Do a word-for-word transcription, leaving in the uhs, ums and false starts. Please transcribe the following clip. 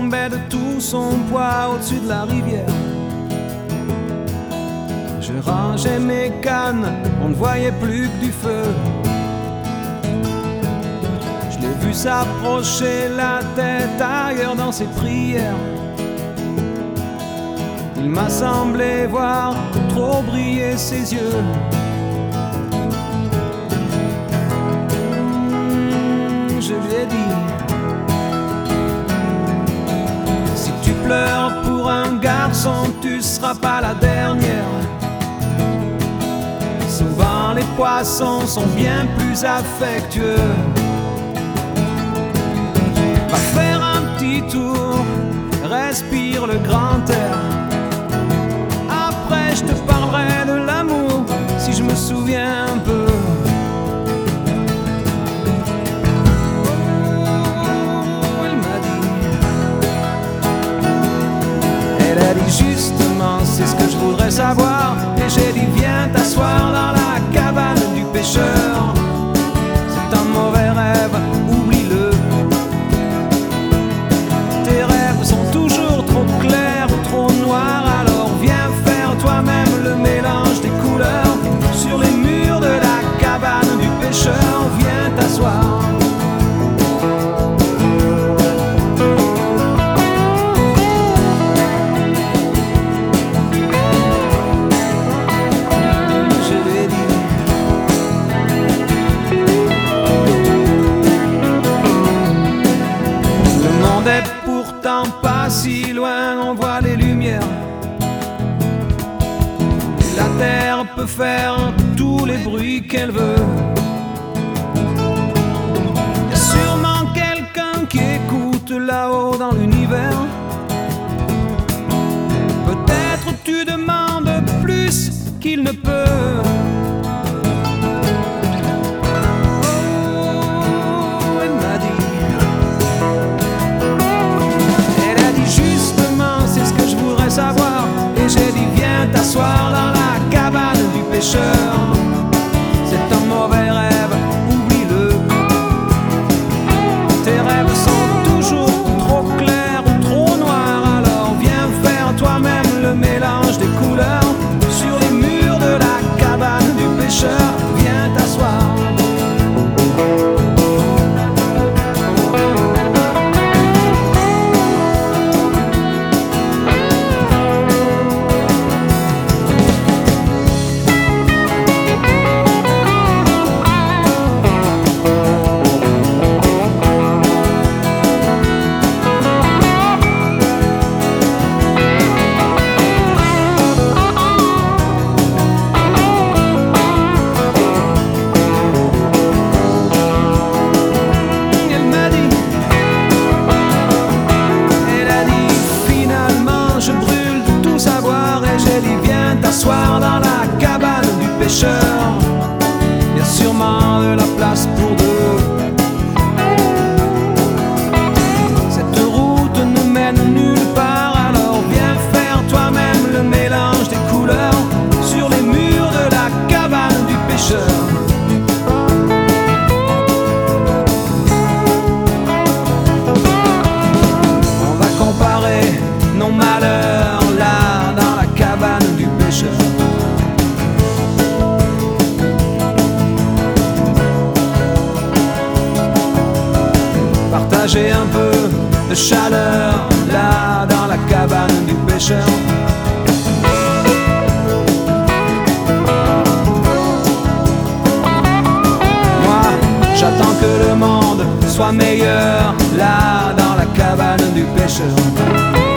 tombait de tout son poids au-dessus de la rivière. Je rangeais mes cannes, on ne voyait plus que du feu. Je l'ai vu s'approcher, la tête ailleurs dans ses prières. Il m'a semblé voir trop briller ses yeux. Mmh, je lui ai dit: si tu pleures pour un garçon, tu seras pas la dernière. Souvent les poissons sont bien plus affectueux. Va faire un petit tour, respire le grand air. Après je te parlerai de l'amour, si je me souviens un peu. Oh, elle m'a dit, elle a dit justement, c'est ce que je voudrais savoir. Et j'ai dit, viens t'asseoir dans la cabane du pêcheur. C'est un mauvais rêve, oublie-le. Tes rêves sont toujours trop clairs ou trop noirs. Alors viens faire toi-même le mélange des couleurs. Sur les murs de la cabane du pêcheur, viens t'asseoir. Pourtant pas si loin, on voit les lumières. La terre peut faire tous les bruits qu'elle veut. Y a sûrement quelqu'un qui écoute là-haut dans l'univers. Peut-être tu demandes plus qu'il ne peut. Savoir. Et j'ai dit, viens t'asseoir dans la cabane du pêcheur. C'est un mauvais rêve, oublie-le. Tes rêves sont toujours trop clairs ou trop noirs. Alors viens faire toi-même le mélange des couleurs. Sur les murs de la cabane du pêcheur, viens t'asseoir. S'asseoir dans la cabane du pêcheur. Y a sûrement de la place pour deux. Cette route ne mène nulle part. Alors viens faire toi-même le mélange des couleurs. Sur les murs de la cabane du pêcheur. On va comparer nos malheurs là dans la cabane du pêcheur. Partager un peu de chaleur là dans la cabane du pêcheur. Moi, j'attends que le monde soit meilleur là dans la cabane du pêcheur.